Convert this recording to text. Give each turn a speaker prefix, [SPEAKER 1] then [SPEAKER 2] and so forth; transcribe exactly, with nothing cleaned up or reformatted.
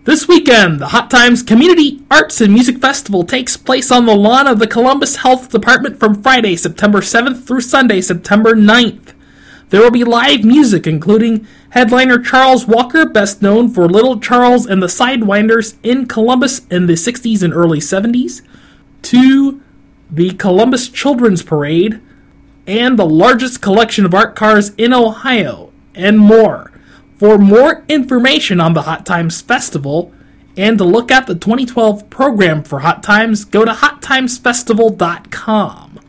[SPEAKER 1] This weekend, the Hot Times Community Arts and Music Festival takes place on the lawn of the Columbus Health Department from Friday, September seventh through Sunday, September ninth. There will be live music, including headliner Charles Walker, best known for Little Charles and the Sidewinders in Columbus in the sixties and early seventies, to the Columbus Children's Parade, and the largest collection of art cars in Ohio, and more. For more information on the Hot Times Festival and to look at the twenty twelve program for Hot Times, go to hot times festival dot com.